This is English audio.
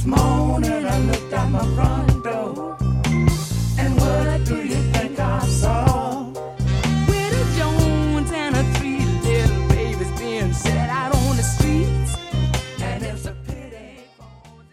this morning I looked out my front door.